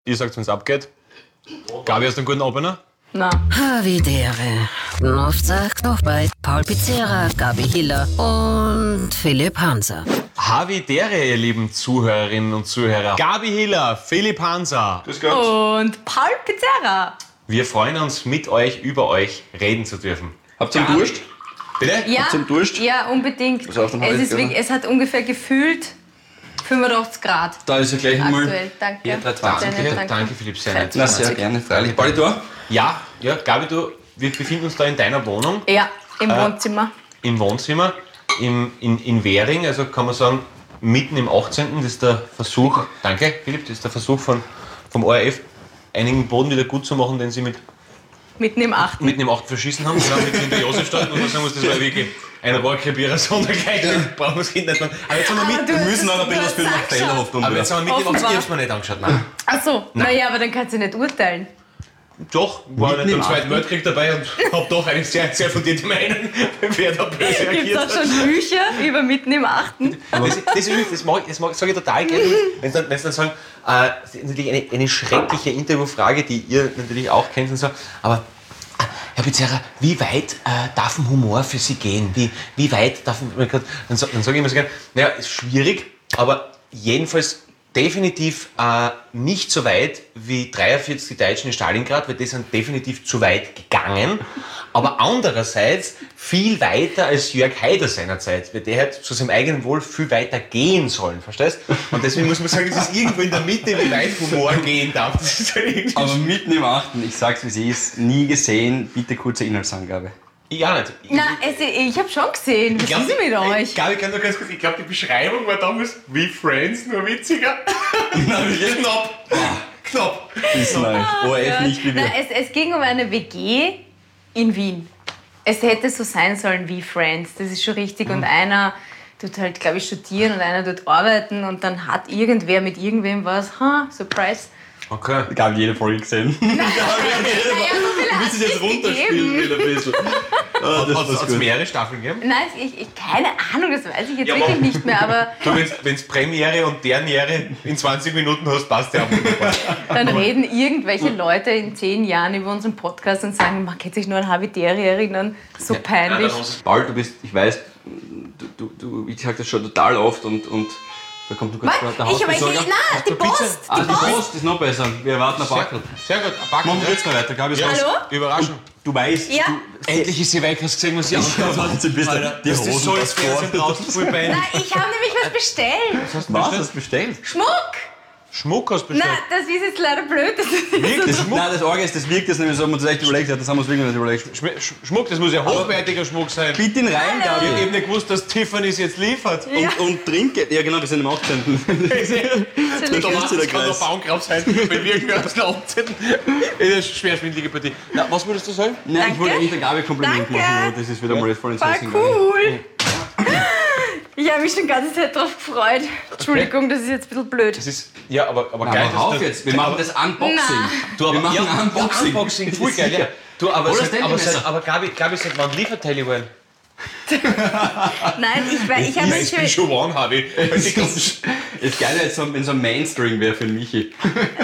Ihr sagt, wenn es abgeht. Gabi, hast du einen guten Opener? Na. Havidere. Novzak noch bei Paul Pizzera, Gabi Hiller und Philipp Hanser. Havidere, ihr lieben Zuhörerinnen und Zuhörer. Gabi Hiller, Philipp Hanser. Grüß Gott. Und Paul Pizzera. Wir freuen uns, mit euch über euch reden zu dürfen. Habt ihr einen Durst? Bitte? Ja, Habt ihr einen Durst? ja, unbedingt. Pass auf, dann hab ich jetzt Es hat ungefähr gefühlt 85 Grad. Da ist ja gleich einmal. Aktuell, danke. Hier, 320. Danke, Philipp, sehr nett. Na, sehr gerne, freilich. Pauli, du auch? Ja, Gabi, wir befinden uns da in deiner Wohnung, Ja, im Wohnzimmer. im Wohnzimmer, in Währing, also kann man sagen, mitten im 18. Das ist der Versuch, danke Philipp, das ist der Versuch vom ORF, einigen Boden wieder gut zu machen, den sie Mitten im 8. mitten im 8. verschissen haben. Genau, mitten in der Josefstadt, muss man sagen muss, das war wirklich ein Rohrkrepierer sondergleichen. Brauchen wir es nicht machen. Aber jetzt sind wir mitten, Wir müssen noch ein bisschen was für den hast Taylor hoffen. aber jetzt sind wir mitten im 8. Ich Offenbar. hab's mir nicht angeschaut, nein. Achso, naja, aber dann kannst du nicht urteilen. Doch, war Mitten nicht im beim Zweiten Weltkrieg dabei und hab doch eine sehr, sehr fundierte Meinung, wer da böse Gibt es reagiert auch hat. schon Bücher über Mitten im 8.? Das sage ich total gerne, wenn sie dann sagen, das ist natürlich eine schreckliche Interviewfrage, die ihr natürlich auch kennt und so, aber Herr Pizzera, wie weit darf ein Humor für Sie gehen? Wie weit darf man dann sage ich immer so gerne, naja, ist schwierig, aber jedenfalls definitiv nicht so weit wie 43 die Deutschen in Stalingrad, weil die sind definitiv zu weit gegangen. Aber andererseits viel weiter als Jörg Haider seinerzeit, weil der hätte zu seinem eigenen Wohl viel weiter gehen sollen, verstehst? Und deswegen muss man sagen, es ist irgendwo in der Mitte, wie weit Humor gehen darf. Das ist halt irgendwie Aber mitten im 8., ich sag's wie es ist, nie gesehen, bitte kurze Inhaltsangabe. ich auch nicht. Na, ich habe schon gesehen. Was ist denn mit euch? Gabi, kann nur ganz kurz, ich glaube, die Beschreibung war damals wie Friends, nur witziger. Knapp. Ist nice. ORF nicht wie wir. Na, es ging um eine WG in Wien. Es hätte so sein sollen wie Friends, das ist schon richtig. Und einer tut halt, glaube ich, studieren und einer tut arbeiten und dann hat irgendwer mit irgendwem was. Surprise. Okay. Ich habe jede Folge gesehen. Du willst es jetzt runterspielen wieder ein bisschen. Hat es mehrere Staffeln gegeben? Nein, keine Ahnung, das weiß ich jetzt Ja, wirklich aber- nicht mehr, aber Du, wenn es Premiere und Derniere in 20 Minuten hast, passt der auch wunderbar. dann reden irgendwelche Leute in 10 Jahren über unseren Podcast und sagen, man kann sich nur an Havidere erinnern, so peinlich. Paul, du bist, ich weiß, du ich sag das schon total oft und da kommt nur kurz Was? der Ich habe Hausbesorger. nein, die Post! Die Post ist noch besser. Wir erwarten ein Backel. Sehr gut, Backen. Machen wir jetzt noch weiter, Gabi. Hallo? Überraschend. Du weißt, Ja. Endlich ist sie weg, hast du gesehen, was sie angehabt hat? Wahnsinn, bist du. Die Das ist so ins Fernsehen draußen voll peinlich. Nein, ich habe nämlich was bestellt. Was hast du bestellt? Schmuck! Schmuck hast du Nein, bestellt. das ist jetzt leider blöd. Das ist Wirklich? Schmuck? Nein, das Orgel ist, das wirkt jetzt nämlich so, haben wir uns echt überlegt, das haben wir uns wirklich nicht überlegt. Schmuck, das muss ja hochwertiger Schmuck sein. Bitte ihn rein, Ich Gabi. habe eben nicht gewusst, dass Tiffany's jetzt liefert. Und trinke. Ja genau, wir sind im 18. Da ist macht der es kann Kreis. der Baumkraft sein, wenn wir irgendwann aus der Umzeit. Das ist eine schwer schwindelige Partie. Na, was würdest du sagen? Nein, ich wollte Danke. eigentlich der Gabi ein Kompliment Danke. machen, aber das ist wieder mal jetzt voll ins voll Essen gegangen. cool. Ich habe mich schon die ganze Zeit drauf gefreut. Entschuldigung, das ist jetzt ein bisschen blöd. Das ist, ja, aber Na, geil. aber auf dass jetzt, wir machen das Unboxing. Du, aber, Wir machen ja, Unboxing. Unboxing, voll geil, ja. Du, aber, Oder seit, aber Gabi, seit wann liefert Telly wollen? Nein, ich habe mich Ich bin schon one, Harvey. Das Geile ist, wenn so ein Mainstring wäre für Michi.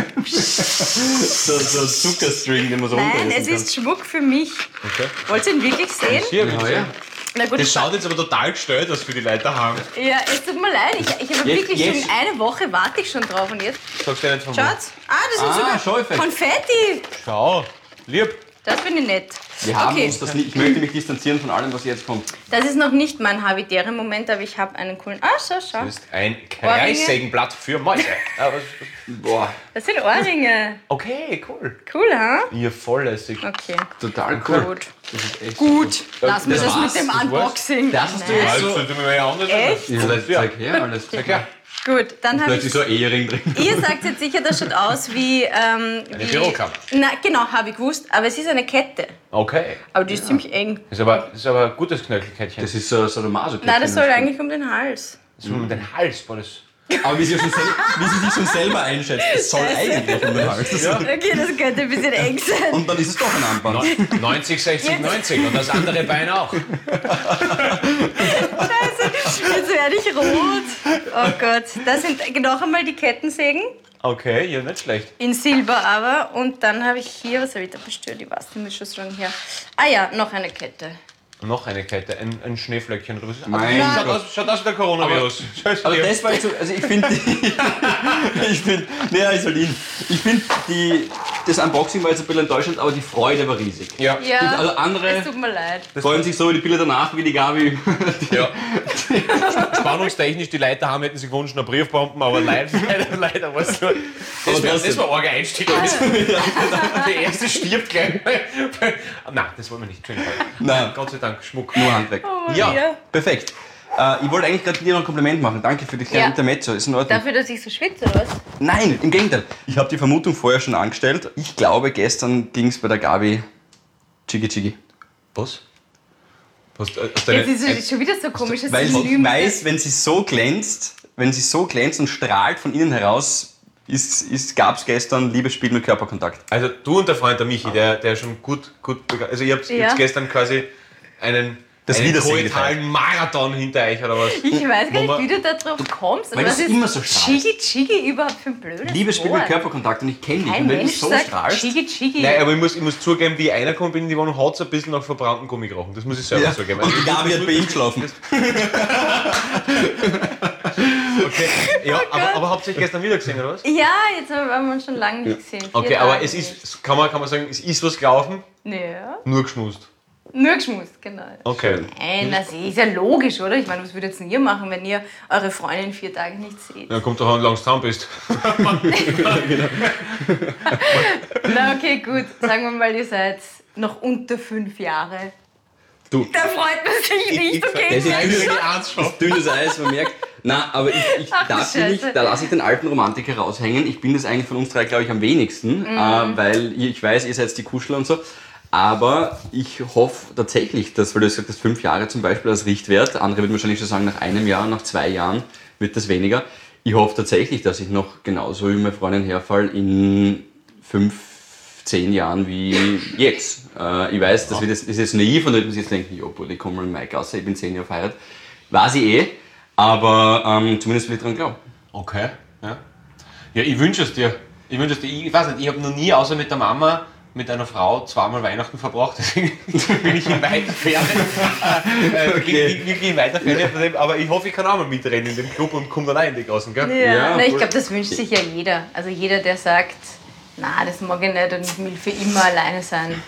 so ein Zuckerstring, den man so Nein, runterlassen es kann. ist Schmuck für mich. Okay. Wollt ihr ihn wirklich sehen? Hier, Ja, ja. Na gut, das schaut jetzt aber total gestellt aus für die Leute daheim. ja, es tut mir leid. Ich habe Jetzt- wirklich jetzt- schon eine Woche warte ich schon drauf und jetzt Sagst du nicht von schaut's. Das sind sogar Schäufe. Konfetti. Schau, lieb. Das finde ich nett. Wir haben Okay, uns das nicht. Ich möchte mich distanzieren von allem, was jetzt kommt. das ist noch nicht mein Havidere-Moment, aber ich habe einen coolen. Schau. Das ist ein Kreissägenblatt für Mäuse. Boah, Das sind Ohrringe. Okay, cool. Cool, ha? Ihr volllässig. Okay. total cool. Gut. Das ist echt Gut. Lassen wir das das war's? mit dem Das Unboxing. Das hast du Nein. jetzt Also, so. sollte mir ja anders Echt? Ja, zeig her alles. Sag her. Gut, dann habe Plötzlich ich. so ein Ehering drin. Ihr sagt jetzt sicher, das schaut aus wie. Eine Bürokam. Na, genau, habe ich gewusst. Aber es ist eine Kette. Okay. Aber die ist ziemlich eng. Das ist aber ein gutes Knöchelkettchen. Das ist so ein Maso. Nein, das soll eigentlich um den Hals. Das ist um den Hals, boah, das. Aber wie sie sich schon selber einschätzt, es soll eigentlich um den Hals. Okay, das könnte ein bisschen eng sein. Und dann ist es doch ein Armband. 90, 60, 90 und das andere Bein auch. Scheiße. Jetzt werde ich rot. Oh Gott. Das sind noch einmal die Kettensägen. Okay, ja, nicht schlecht. In Silber aber. Und dann habe ich hier, was habe ich da bestellt? Ich weiß nicht, schon so lange her. Ah ja, noch eine Kette. Noch eine Kette, ein Schneeflöckchen. Mein Gott. Schaut aus wie der Coronavirus. Aber das war jetzt so, also ich finde, ich finde, das Unboxing war jetzt ein bisschen enttäuschend, aber die Freude war riesig. Ja. Ja, Also andere es tut mir leid. freuen sich so über die Bilder danach, wie die Gabi. Ja. Spannungstechnisch, die Leute haben hätten sich gewünscht, eine Briefbomben, aber leider war es nur. Das war ein arger Einstieg. Der erste stirbt gleich. Nein, das wollen wir nicht. Nein, Gott sei Dank, Schmuck. nur Handwerk. Oh, Ja. Perfekt. Ich wollte eigentlich gerade dir noch ein Kompliment machen. Danke für das kleine Ja. Intermezzo. Ist in Ordnung. Dafür, dass ich so schwitze, oder was? Nein, im Gegenteil. Ich habe die Vermutung vorher schon angestellt. Ich glaube, gestern ging es bei der Gabi Chigi. Was? Jetzt ist es schon wieder so komisches Weil ich Synonym. weiß, wenn sie so glänzt und strahlt von innen heraus, gab es gestern Liebesspiel mit Körperkontakt. Also du und der Freund, der Michi, der schon gut also ihr habt Ja. gestern quasi einen Wiedersehen koitalen Marathon hinter euch, oder was? Ich weiß gar Wo man- nicht, wie du da drauf kommst. Weil was du ist immer so strahlst. Chigi überhaupt für ein blödes Liebesspiel Wort? mit Körperkontakt und ich kenne dich. Kein Und wenn du Mensch so sagt strahlst, Chigi. Nein, aber ich muss zugeben, wie einer kommt in die Wohnung, hat es ein bisschen nach verbrannten Gummi gerochen. Das muss ich selber ja. zugeben. Und die Gabi hat bei ihm geschlafen. Okay. Ja, aber habt ihr euch gestern wieder gesehen, oder was? Ja, jetzt haben wir uns schon lange nicht gesehen. 4 Okay, aber Tage es nicht. ist, kann man sagen, es ist was gelaufen, Ja, nur geschmust. nur geschmust, genau. Okay. Nein, das ist ja logisch, oder? Ich meine, was würdet ihr machen, wenn ihr eure Freundin 4 Tage nicht seht? Ja, kommt doch an, wie lange du zusammen bist. Na, okay, gut. Sagen wir mal, ihr seid noch unter 5 Jahre. Du. Da freut man sich nicht, okay? Das ist Ich das dünnes Eis, man merkt. Nein, aber ich Ach, darf Scheiße. nicht, da lasse ich den alten Romantiker raushängen. Ich bin das eigentlich von uns drei, glaube ich, am wenigsten, weil ich weiß, ihr seid die Kuschler und so. Aber ich hoffe tatsächlich, dass, weil du gesagt hast, 5 Jahre zum Beispiel als Richtwert, andere würden wahrscheinlich schon sagen, nach 1 Jahr, nach 2 Jahren wird das weniger. Ich hoffe tatsächlich, dass ich noch genauso wie meine Freundin herfall in 5-10 Jahren wie jetzt. Ich weiß, das ist jetzt naiv und da wird man sich jetzt denken, jo, ich komme mal in meine Gasse, ich bin 10 Jahre verheiratet. Weiß ich eh, aber zumindest will ich dran glauben. Okay, ja. Ja, ich wünsche es dir. Ich weiß nicht, ich habe noch nie außer mit der Mama mit einer Frau 2-mal Weihnachten verbracht, deswegen bin ich in weiter Ferne. Wirklich in weiter Ferne von dem, aber ich hoffe, ich kann auch mal mitrennen in dem Club und komme dann auch in die Gassen, gell? Ja, Ja, na, ich voll. glaube, das wünscht sich ja jeder. Also jeder, der sagt, na, das mag ich nicht und ich will für immer alleine sein.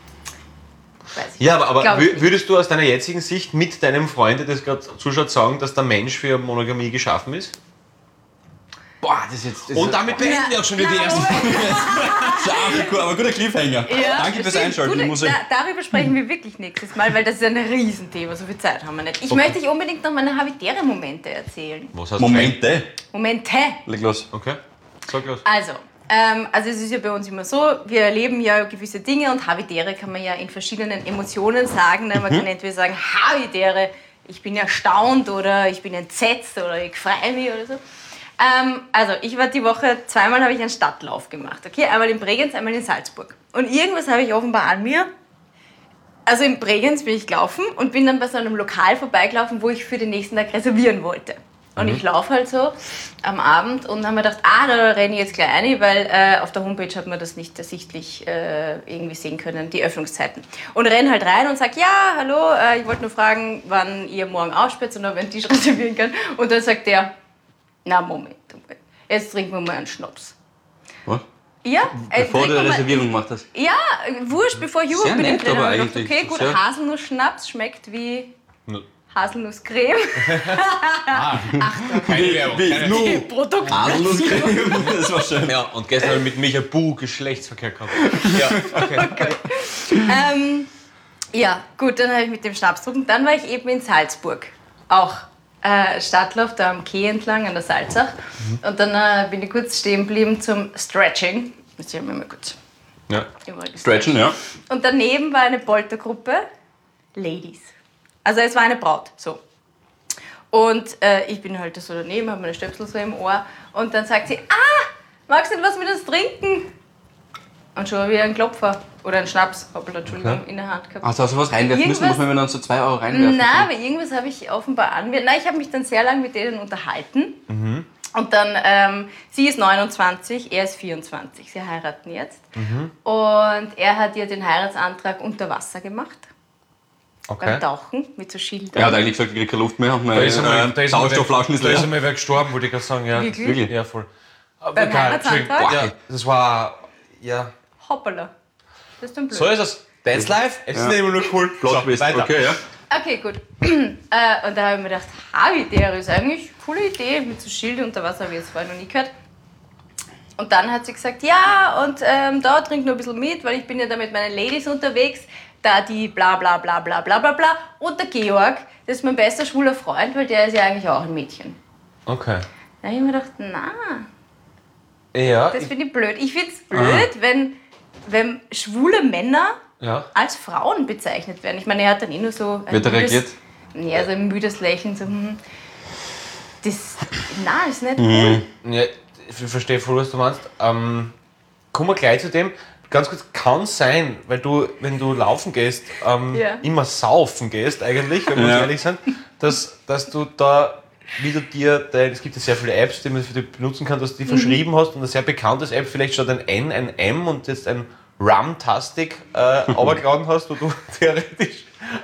Weiß ich Ja, nicht. aber Glaub ich nicht. würdest du aus deiner jetzigen Sicht mit deinem Freund, der das gerade zuschaut, sagen, dass der Mensch für Monogamie geschaffen ist? Boah, das ist jetzt... Und damit beenden wir auch schon wieder die erste Folge. aber guter Cliffhanger. Ja, Danke fürs stimmt. Einschalten. Gute, Ich muss sagen. darüber sprechen wir wirklich nächstes Mal, weil das ist ein Riesenthema, so viel Zeit haben wir nicht. Ich möchte euch unbedingt noch meine Habitäre-Momente erzählen. Was hast Momente. Momente. Leg los. Okay, sag los. Also es ist ja bei uns immer so, wir erleben ja gewisse Dinge und Habitäre kann man ja in verschiedenen Emotionen sagen. Ne? Man kann entweder sagen, Habitäre, ich bin erstaunt oder ich bin entsetzt oder ich freue mich oder so. Also ich war die Woche, 2-mal habe ich einen Stadtlauf gemacht. Okay? Einmal in Bregenz, einmal in Salzburg. Und irgendwas habe ich offenbar an mir. Also in Bregenz bin ich gelaufen und bin dann bei so einem Lokal vorbeigelaufen, wo ich für den nächsten Tag reservieren wollte. Und ich laufe halt so am Abend und habe mir gedacht, da renne ich jetzt gleich rein, weil auf der Homepage hat man das nicht ersichtlich irgendwie sehen können, die Öffnungszeiten. Und renne halt rein und sage, ja, hallo, ich wollte nur fragen, wann ihr morgen aufsperrt und ob ich einen Tisch reservieren kann. Und dann sagt der, na Moment, jetzt trinken wir mal einen Schnaps. Was? Ja, Bevor trinken du wir eine mal- Reservierung gemacht hast. Ja, wurscht, bevor ich überhaupt Sehr mit dem nett, drin aber habe. Ich dachte, eigentlich okay, gut, sehr- Haselnuss-Schnaps schmeckt wie Haselnusscreme. Keine Werbung. Die Produkt. Haselnusscreme. Das war schön. Ja, und gestern habe ich mit Micha Bu Geschlechtsverkehr gehabt. Ja, okay. Ja, gut, dann habe ich mit dem Schnaps getrunken. Dann war ich eben in Salzburg. Auch Stadtlauf da am Quai entlang an der Salzach. Und dann bin ich kurz stehen geblieben zum Stretching. Jetzt sehen wir mal kurz. Ja. Stretchen, ja. Und daneben war eine Poltergruppe Ladies. Also es war eine Braut, so. Und ich bin halt so daneben, habe meine Stöpsel so im Ohr. Und dann sagt sie, magst du nicht was mit uns trinken? Und schon habe ich einen Klopfer oder einen Schnaps, Entschuldigung, in der Hand gehabt. Also hast du was reinwerfen müssen? Muss man dann so 2 Euro reinwerfen? Nein, aber irgendwas habe ich offenbar anwenden. Nein, ich habe mich dann sehr lange mit denen unterhalten. Und dann, sie ist 29, er ist 24. Sie heiraten jetzt. Und er hat ihr den Heiratsantrag unter Wasser gemacht. Beim Tauchen mit so Schildern. Er hat eigentlich gesagt, ich kriege keine Luft mehr und meine Sauerstoffflaschen ist Da ist leer. einmal wer gestorben, wollte ich gerade sagen. Ja. Wirklich? Ja, voll. Beim Heiratsantrag? Ja, das war... Ja. Hoppala. Das ist dann blöd. So ist es. That's life. Es ist nicht immer nur cool. Plot Twist. weiter. Okay, ja. Okay, gut. Und da habe ich mir gedacht, Habitäre ist eigentlich eine coole Idee. Mit so Schilde unter Wasser habe ich jetzt vorher noch nie gehört. Und dann hat sie gesagt, ja, und da trink nur ein bisschen mit, weil ich bin ja da mit meinen Ladies unterwegs. Da die bla bla bla bla bla bla bla. Und der Georg, das ist mein bester schwuler Freund, weil der ist ja eigentlich auch ein Mädchen. Okay. Da habe ich mir gedacht, na, Ja. das finde ich blöd. Ich finde es blöd, wenn schwule Männer Ja. als Frauen bezeichnet werden. Ich meine, er hat dann nur so Wird er reagiert? Ja, so ein müdes Lächeln, so, das ist nicht cool. Ja, ich verstehe voll, was du meinst. Kommen wir gleich zu dem. Ganz kurz, kann sein, weil du, wenn du laufen gehst, immer saufen gehst eigentlich, wenn wir uns ehrlich sind, dass du da, wie du dir, es gibt ja sehr viele Apps, die man für dich benutzen kann, dass du die verschrieben hast und eine sehr bekanntes App, vielleicht statt ein N, ein M und jetzt ein Rum-Tastic runtergeladen hast, wo du theoretisch...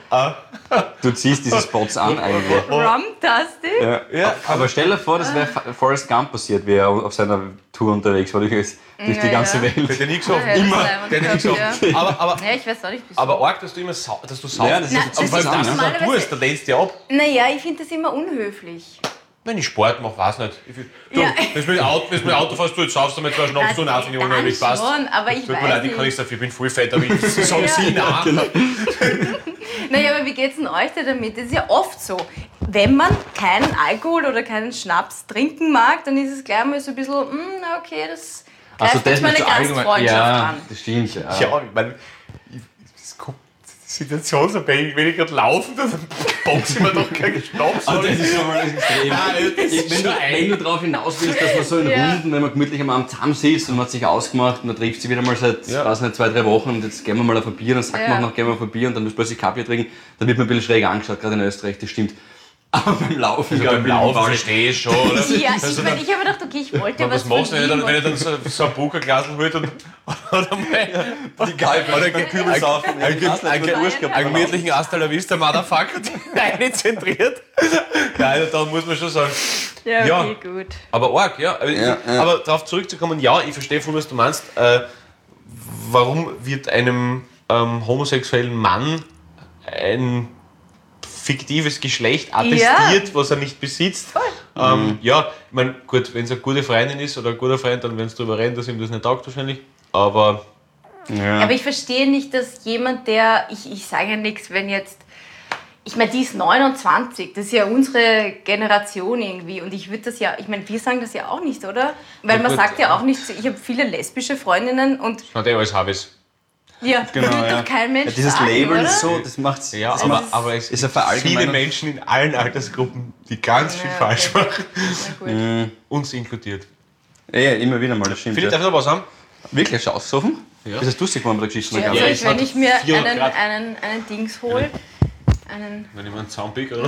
Du ziehst diese Spots an eigentlich. Rum-tastic? Ja, Aber stell dir vor, das wäre Forrest Gump passiert, wie er auf seiner Tour unterwegs war durch die ganze Welt. Wird ja nie gesoffen. Ja, Immer. das Der hat nie gesoffen. ja. Aber Ja, ich weiß auch nicht, wieso. arg, dass du immer dass du saufst. Ja, das ist- Na, das Aber ist vor allem, das dass an, du ja. das tust, da lehnst du dich ab. Naja, ich finde das immer unhöflich. Wenn ich Sport mache, weiß nicht. Du, Ja. wenn du mit dem Auto fährst, du jetzt saufst, damit zwei Schnaps und auch, finde ich unheimlich passt. schon, aber ich Tut mir weiß leid, ich kann nicht. nichts dafür, ich bin voll fett, aber ich sage sie nein. Naja, aber wie geht's denn euch denn damit? Das ist ja oft so. Wenn man keinen Alkohol oder keinen Schnaps trinken mag, dann ist es gleich mal so ein bisschen, na okay, das Also greift jetzt meine mit so allgemein- Gastfreundschaft ja, an. das stimmt. Ja. Ja, ich meine, es kommt die Situation so, wenn ich gerade laufen, dann boxe ich mir doch keinen Schnaps. Also das ist schon mal das Extrem. das ist Wenn du darauf hinaus willst, dass man so in Ja. Runden, wenn man gemütlich am Abend zusammen sitzt und man hat sich ausgemacht und dann trifft sie wieder mal seit, weiß nicht, 2-3 Wochen und jetzt gehen wir mal auf ein Bier, dann sagt man auch noch, gehen wir auf ein Bier und dann muss plötzlich Kaffee trinken, dann wird man ein bisschen schräg angeschaut, gerade in Österreich, das stimmt. Aber beim Laufen, Beim Laufen verstehe ich schon, oder? Ja, Also ich meine, ich habe gedacht, okay, ich wollte was machst du, von ihm wenn ich dann so ein Pokerglas holt und oder mal die Kalbe, oder Kübel saufen. einen gemütlichen Hasta la Vista Motherfucker reinzentriert. Nein, da muss man schon sagen. Ja, okay, gut. Aber arg, ja. Aber darauf zurückzukommen, ja, ich verstehe voll, was du meinst. Warum wird einem homosexuellen Mann ein fiktives Geschlecht attestiert, was er nicht besitzt? Ja, ich meine, gut, wenn es eine gute Freundin ist oder ein guter Freund, dann werden sie darüber reden, dass ihm das nicht taugt wahrscheinlich. Aber Aber ich verstehe nicht, dass jemand, ich sage ja nichts, wenn jetzt, ich meine, die ist 29, das ist ja unsere Generation irgendwie und ich würde das ja, ich meine, wir sagen das ja auch nicht, oder? Weil man gut, sagt ja auch nicht, ich habe viele lesbische Freundinnen und hat er alles Habis. ja, Genau, wird ja. doch kein Mensch Ja, dieses sagen, Label oder? ist so, das macht's. Ja, das aber es ist ja gibt viele verallgemeinert. Menschen in allen Altersgruppen, die ganz viel Ja, falsch okay. machen. Na gut. Uns inkludiert. Ja, immer wieder mal, das stimmt. Philipp, Ja. darf ich noch was haben? Wirklich, hast du ausgesoffen? Ja. Ist das lustig, wenn man da Geschichten Ja, gab? Ja, also es wenn hat ich mir 400 Grad. einen Dings hole, Wenn ich mir einen Zaunpick, oder?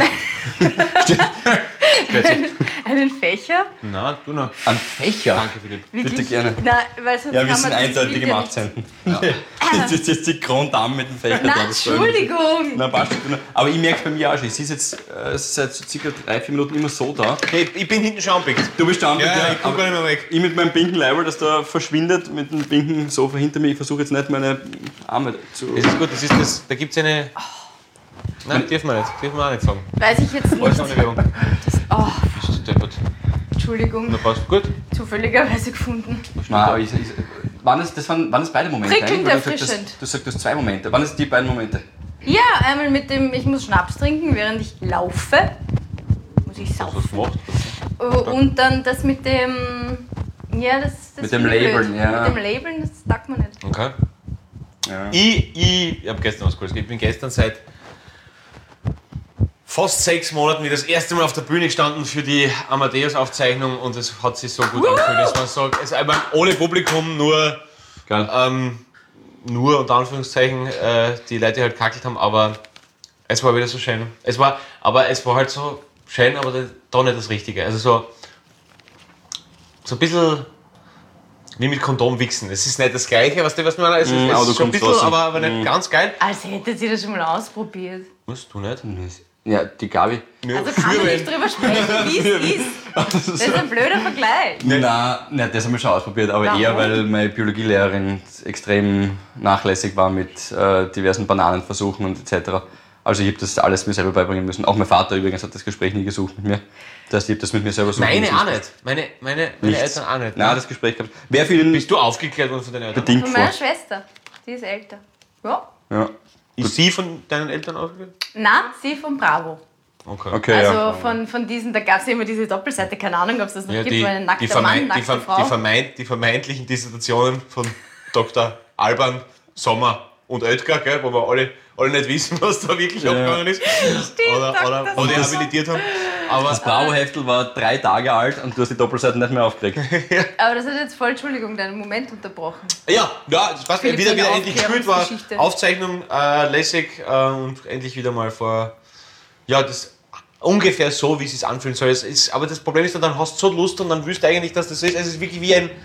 einen Fächer. Nein, du noch. Ein Fächer? Danke, Philipp. Bitte gerne. Na, weil sonst Ja, kann wir man sind das eindeutig Bild im ja nicht- Akzenten. Das ist jetzt die Grunddame mit dem Fächer. Na, da, das soll nicht. Entschuldigung. Na, passt schon. Aber ich merke es bei mir auch schon. Sie ist jetzt seit so circa 3-4 Minuten immer so da. Hey, ich bin hinten schon anpickt. Du bist da, Ja, ich guck gar nicht mehr weg. ich mit meinem pinken Leiberl, das da verschwindet, mit dem pinken Sofa hinter mir. Ich versuche jetzt nicht meine Arme zu... Das ist gut, da gibt es eine... Nein, dürfen wir auch nicht sagen. Weiß ich jetzt Alles nicht. ohne Werbung. Oh, Bist du deppert. Entschuldigung, Na passt, gut. zufälligerweise gefunden. Nein, aber waren es beide Momente? Prickelnd eigentlich? Weil erfrischend. Du sagst 2 Momente. Waren es die beiden Momente? Ja, einmal mit dem, ich muss Schnaps trinken, während ich laufe. Muss ich Was saufen. gemacht? Und dann das mit dem... Ja, das Mit dem finde ich Labeln, blöd. ja. Mit dem Labeln, das sagt man nicht. Okay. Ja. Ich habe gestern was geholt. Ich bin gestern seit fast 6 Monaten wieder das erste Mal auf der Bühne gestanden für die Amadeus-Aufzeichnung und es hat sich so gut angefühlt. Es war so, ohne Publikum, nur Geil. Nur unter Anführungszeichen die Leute halt kackelt haben, aber es war wieder so schön. Es war halt so schön, aber doch nicht das Richtige. Also so ein bisschen wie mit Kondom wichsen. Es ist nicht das Gleiche, was du meine. Es ist schon ein bisschen, aber nicht ganz geil. Als hättet ihr das schon mal ausprobiert. Was, du nicht? Ja, die Gabi. Also kann man nicht drüber sprechen, wie es ist. Das ist ein blöder Vergleich. Nein, das haben wir schon ausprobiert, aber eher, weil meine Biologielehrerin extrem nachlässig war mit diversen Bananenversuchen und etc. Also ich habe das alles mir selber beibringen müssen. Auch mein Vater übrigens hat das Gespräch nie gesucht mit mir. Das heißt, ich habe das mit mir selber suchen Meine müssen. auch nicht. Meine Eltern auch nicht. Nein, das Gespräch gehabt. Wer für ihn Bist du aufgeklärt worden von deinen Eltern? bedingt Von vor? meiner Schwester. Die ist älter. Ja. Ja. Ist sie von deinen Eltern aufgeklärt? Nein, sie von Bravo. Okay. Also von diesen, da gab es ja immer diese Doppelseite, keine Ahnung, ob es das noch gibt, weil ein nackter Mann, nackte Frau. Die vermeintlichen Dissertationen von Dr. Alban, Sommer und Oetker, gell, wo wir alle nicht wissen, was da wirklich abgegangen ist. Oder wo die habilitiert haben. Aber Das Bravo-Heftel war 3 Tage alt und du hast die Doppelseiten nicht mehr aufgeregt. Aber das hat jetzt voll, Entschuldigung, deinen Moment unterbrochen. ja, das passt. Philipp, Wieder seine endlich gespielt war. Aufklärungsgeschichte. Aufzeichnung lässig und endlich wieder mal vor. Ja, das ungefähr so, wie es sich anfühlen soll. Aber das Problem ist, dann hast du so Lust und dann willst du eigentlich, dass das ist. Es ist wirklich wie ein.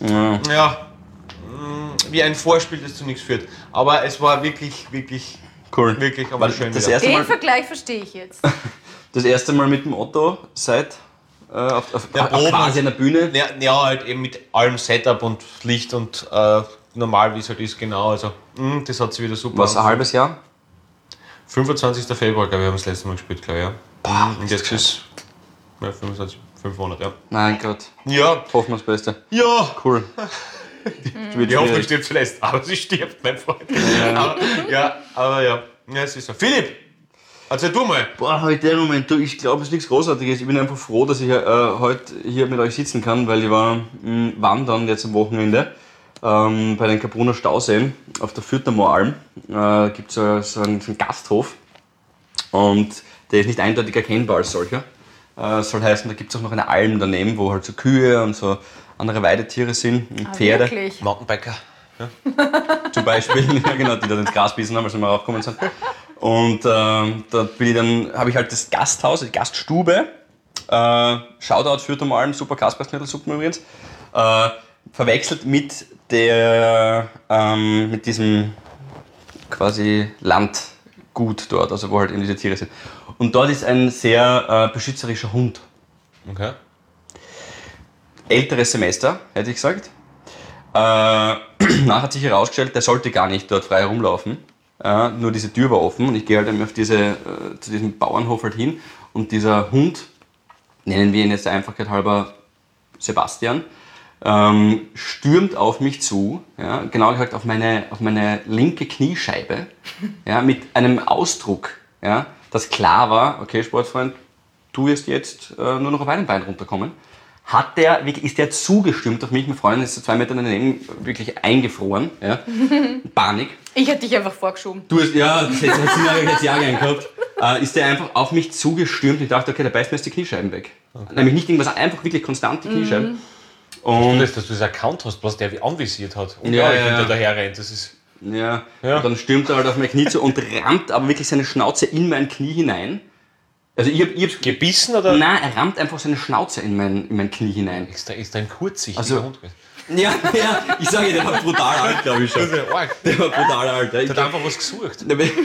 Wie ein Vorspiel, das zu nichts führt. Aber es war wirklich Cool. wirklich aber Weil schön. das wieder. erste Den Mal, Vergleich verstehe ich jetzt. das erste Mal mit dem Otto seit auf Proben quasi einer Bühne. Ja, halt eben mit allem Setup und Licht und normal, wie es halt ist, genau. Also, das hat sich wieder super. Was, ein halbes Jahr? 25. Februar, glaube ich, haben wir das letzte Mal gespielt, glaube ich. Ja. Und jetzt ist 5 Monate, ja. Mein Gott. Ja, Hoffen wir das Beste. ja. Cool. Die Hoffnung stirbt zuletzt, aber sie stirbt, mein Freund. Aber ja, es ist so. Philipp, erzähl du mal. Boah, heute der Moment, du, ich glaube, es ist nichts Großartiges. Ich bin einfach froh, dass ich heute hier mit euch sitzen kann, weil ich war wandern jetzt am Wochenende bei den Kapuner Stauseen auf der Fürthermoor Alm. Gibt es so einen Gasthof und der ist nicht eindeutig erkennbar als solcher. Soll heißen, da gibt es auch noch eine Alm daneben, wo halt so Kühe und so andere Weidetiere sind, und Pferde. Wirklich? Mountainbiker. Zum Beispiel, ja genau, die da ins Gras bissen haben, als wir mal raufgekommen sind. Und da habe ich halt das Gasthaus, die Gaststube, Shoutout Fürthermoor Alm, super Kaspersknödelsuppen übrigens, verwechselt mit diesem quasi Landgut dort, also wo halt eben diese Tiere sind. Und dort ist ein sehr beschützerischer Hund. Okay. Älteres Semester, hätte ich gesagt. Nachher hat sich herausgestellt, der sollte gar nicht dort frei herumlaufen. Nur diese Tür war offen und ich gehe halt eben zu diesem Bauernhof halt hin und dieser Hund, nennen wir ihn jetzt der Einfachheit halber Sebastian, stürmt auf mich zu, ja, genau gesagt auf meine linke Kniescheibe, ja, mit einem Ausdruck, ja, dass klar war, okay Sportfreund, du wirst jetzt nur noch auf einem Bein runterkommen. Ist der zugestürmt auf mich, mein Freund ist so 2 Meter daneben wirklich eingefroren, ja. Panik. Ich hätte dich einfach vorgeschoben. Du hast, ja, das hätte ich ja gern gehabt. Ist der einfach auf mich zugestürmt. Ich dachte, okay, der beißt mir jetzt die Kniescheiben weg. Okay. Nämlich nicht irgendwas, einfach wirklich konstant die Kniescheiben. Und dass du das erkannt hast, was der anvisiert hat. Und ja, wenn der daher rennt, das ist. Ja. Und dann stürmt er halt auf mein Knie zu und rammt aber wirklich seine Schnauze in mein Knie hinein. Also ich hab's gebissen oder? Nein, er rammt einfach seine Schnauze in mein Knie hinein. Ist ein kurzsichtiger Also, Hund. Ja, ich sage, der war brutal alt, glaube ich schon. Der war brutal alt. Ja. Der hat einfach was gesucht.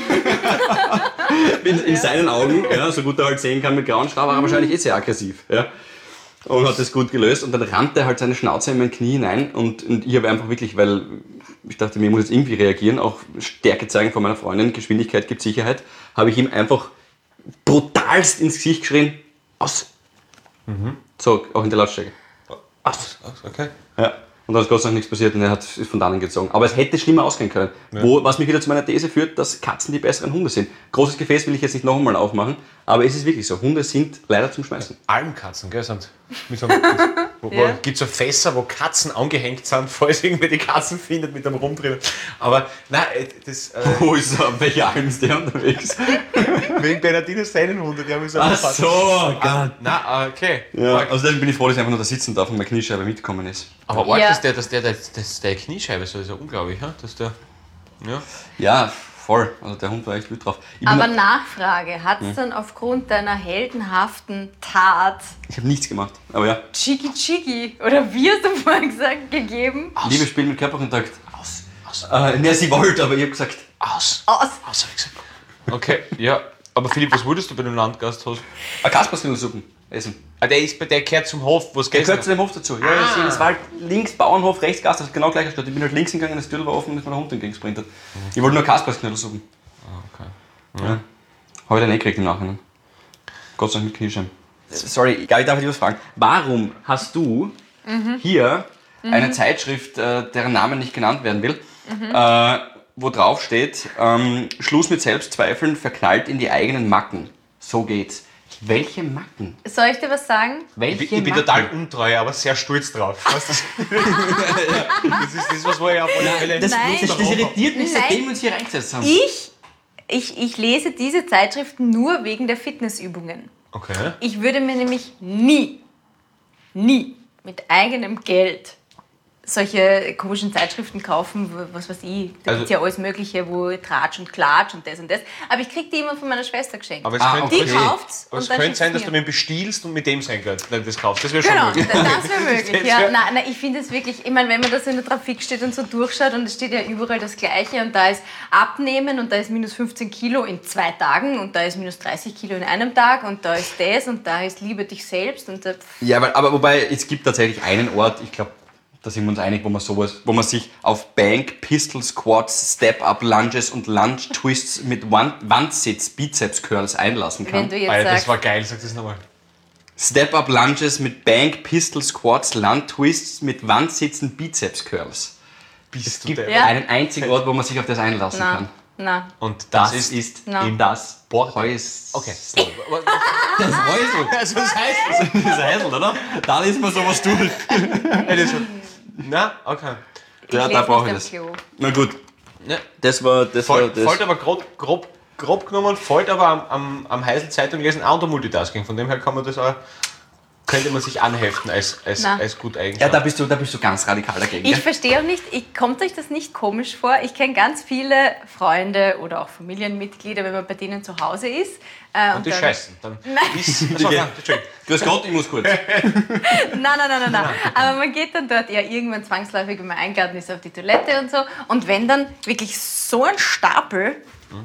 In seinen Augen, ja, so gut er halt sehen kann mit grauen Stab, war er wahrscheinlich sehr aggressiv. Ja. Und hat das gut gelöst und dann rannte er halt seine Schnauze in mein Knie hinein und ich habe einfach wirklich, weil ich dachte, mir muss jetzt irgendwie reagieren, auch Stärke zeigen von meiner Freundin, Geschwindigkeit gibt Sicherheit, habe ich ihm einfach brutalst ins Gesicht geschrien, aus. So, auch in der Lautstärke. Aus. Okay. Ja. Und dann ist Gott sei Dank nichts passiert und er ist von dannen gezogen. Aber es hätte schlimmer ausgehen können. Ja. Was mich wieder zu meiner These führt, dass Katzen die besseren Hunde sind. Großes Gefäß will ich jetzt nicht noch einmal aufmachen, Aber es ist wirklich so, Hunde sind leider zum Schmeißen. Almkatzen, gell, sind mit so gibt so Fässer, wo Katzen angehängt sind, falls irgendwie die Katzen findet mit einem Rumdrehen. Aber nein, das Wo ist er? Welche Alm ist der unterwegs? wegen Bernardiner Sennenhunde, die haben mich so Ach so, Gott. Nein, okay. Ja, außerdem bin ich froh, dass ich einfach nur da sitzen darf und meine Kniescheibe mitgekommen ist. Aber arg, Ja. dass der Kniescheibe so ist, ja unglaublich, ja? Dass der, ja. Ja, voll. Also der Hund war echt gut drauf. Ich, bin Aber Nachfrage, hat es dann aufgrund deiner heldenhaften Tat ich habe nichts gemacht, aber ja. Chiki Chiki, oder wie hast du vorhin gesagt, gegeben? Liebe Spiel mit Körperkontakt. Aus. Ne, sie wollte, aber ich habe gesagt, Aus, Aus. hab ich gesagt. Okay, ja. Aber Philipp, was wolltest du bei dem Landgasthaus? Kaspersknödelsuppen essen. Ah, der gehört zum Hof, wo es Der gegessen gehört zu dem Hof dazu. Ja, ja, das war halt links Bauernhof, rechts Gasthaus, genau gleicher Stadt. Ich bin halt links hingegangen, das Tür war offen und ist mir der Hund entgegengesprintet. Ich wollte nur Kaspersknödelsuppen. Okay. Ja. Habe ich dann gekriegt im Nachhinein. Gott sei Dank mit Kniescheiben. Sorry, Gabi, darf ich dich was fragen? Warum hast du hier eine Zeitschrift, deren Name nicht genannt werden will, wo drauf steht, Schluss mit Selbstzweifeln, verknallt in die eigenen Macken. So geht's. Welche Macken? Soll ich dir was sagen? Welche Ich bin Macken? total untreu, aber sehr stolz drauf. Weißt du? Das ist das, was wir ja auf alle Fälle... Das, Nein. das irritiert mich, Nein. seitdem wir uns hier reingesetzt haben. Ich lese diese Zeitschriften nur wegen der Fitnessübungen. Okay. Ich würde mir nämlich nie mit eigenem Geld solche komischen Zeitschriften kaufen, was weiß ich. Da Also- gibt es ja alles Mögliche, wo Tratsch und Klatsch und das und das. Aber ich kriege die immer von meiner Schwester geschenkt. Aber es Ah, könnte, okay. Die kauft's aber es und dann könnte schickt's sein, dass mir. du mir bestiehlst und mit dem sein Geld das kaufst. Das wäre schon Genau, möglich. das wäre möglich. Das Ja. wär- Nein, ich finde es wirklich, ich meine, wenn man da so in der Trafik steht und so durchschaut und es steht ja überall das Gleiche und da ist Abnehmen und da ist minus 15 Kilo in 2 Tagen und da ist minus 30 Kilo in einem Tag und da ist das und da ist Liebe dich selbst und da, Ja, aber wobei, es gibt tatsächlich einen Ort, ich glaube, da sind wir uns einig, wo man sich auf Bank, Pistol Squats, Step-Up Lunges und Lunge Twists mit Wandsitz, Bizeps Curls einlassen wenn kann. du jetzt Alter, das sagst, war geil, sag das nochmal. Step-Up Lunges mit Bank, Pistol Squats, Lunge Twists mit Wandsitzen, Bizeps Curls. Bist du Gibt der? Ja. einen einzigen Ort, wo man sich auf das einlassen kann. na, Und Das das ist Na. das Bord. Häusl. Okay. Das Häusl. Also das heißt... Das Häusl, oder? Da liest man sowas durch. Na, okay. Ja, ich da lese brauche ich nicht das. am Klo. Na gut, Ja. das war das. Folgt aber grob genommen, folgt aber am Heisel Zeitung lesen auch unter Multitasking. Von dem her kann man das auch, könnte man sich anheften als Na. gut Ja, Eigenschaft. da bist du ganz radikal dagegen. Ich Gell? verstehe auch nicht, kommt euch das nicht komisch vor? Ich kenne ganz viele Freunde oder auch Familienmitglieder, wenn man bei denen zu Hause ist. Und die dann- scheißen. Dann Nein. ist, achso, nein, Entschuldigung. Grüß Gott, ich muss kurz. Nein. Aber man geht dann dort ja irgendwann zwangsläufig, wenn man eingeladen ist, auf die Toilette und so. Und wenn dann wirklich so ein Stapel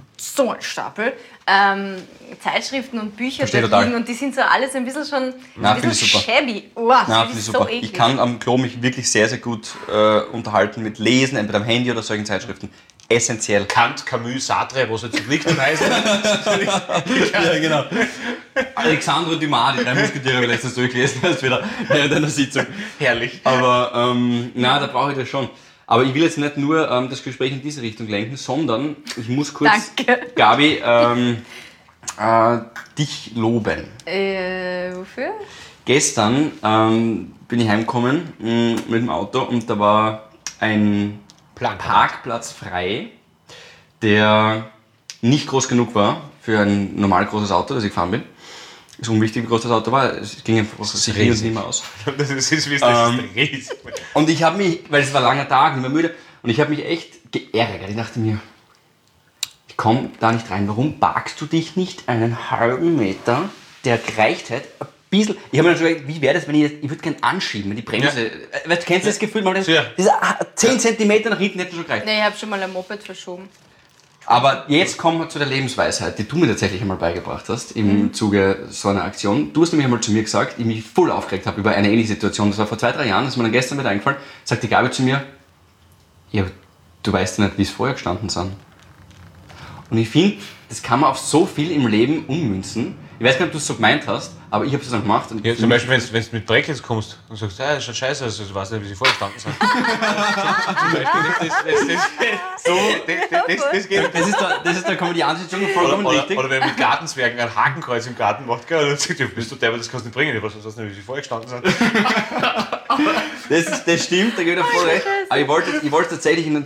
Zeitschriften und Bücher Verstehe da total. liegen und die sind so alles ein bisschen schon Na, ein finde bisschen ich super. shabby. Oh, Na, das finde ich ist super. so eklig. Ich kann am Klo mich wirklich sehr, sehr gut unterhalten mit Lesen, entweder am Handy oder solchen Zeitschriften. Essentiell. Kant, Camus, Sartre, wo es jetzt liegt im Heisel. Ja, genau. Alexandre Dumas, die 3 Musketiere, habe ich letztens durchgelesen, erst wieder während einer Sitzung. Herrlich. Aber, na, da brauche ich das schon. Aber ich will jetzt nicht nur das Gespräch in diese Richtung lenken, sondern ich muss kurz, Danke. Gabi, dich loben. Wofür? Gestern bin ich heimgekommen mit dem Auto und da war ein Parkplatz frei, der nicht groß genug war für ein normal großes Auto, das ich gefahren bin. Es ist unwichtig, wie groß das Auto war, es ging einfach sich nie und nie mehr aus. Das ist, wie es das ist riesig. Und ich habe mich, weil es war ein langer Tag, nicht mehr müde, und ich habe mich echt geärgert. Ich dachte mir, ich komme da nicht rein. Warum parkst du dich nicht einen halben Meter? Der gereicht hat, ein bisschen. Ich habe mir dann schon gedacht, wie wäre das, wenn ich würde gerne anschieben, wenn die Bremse. Weißt du, kennst du das Gefühl? Man Ja. diese 10 cm nach hinten hätten schon gereicht. Nee, ich habe schon mal ein Moped verschoben. Aber jetzt kommen wir zu der Lebensweisheit, die du mir tatsächlich einmal beigebracht hast im Zuge so einer Aktion. Du hast nämlich einmal zu mir gesagt, ich mich voll aufgeregt habe über eine ähnliche Situation. Das war vor 2-3 Jahren, das ist mir dann gestern wieder eingefallen. Sagte die Gabi zu mir, ja, du weißt ja nicht, wie es vorher gestanden sind. Und ich finde, das kann man auf so viel im Leben ummünzen. Ich weiß gar nicht, ob du es so gemeint hast, aber ich habe es dann gemacht. Und Ja, zum Beispiel, wenn du mit Dreck jetzt kommst und sagst, das schaut scheiße aus, also, ich weiß nicht, wie sie vorgestanden sind. Zum Beispiel, das geht. Das ist der komödiantische Dschungel vollkommen richtig. Oder wenn man mit Gartenzwergen ein Hakenkreuz im Garten macht, gell, und dann sagt, du bist du der, das kannst du nicht bringen, ich weiß nicht, wie sie vorgestanden sind. Das stimmt, da gebe ich dir voll recht. Aber ich wollte tatsächlich in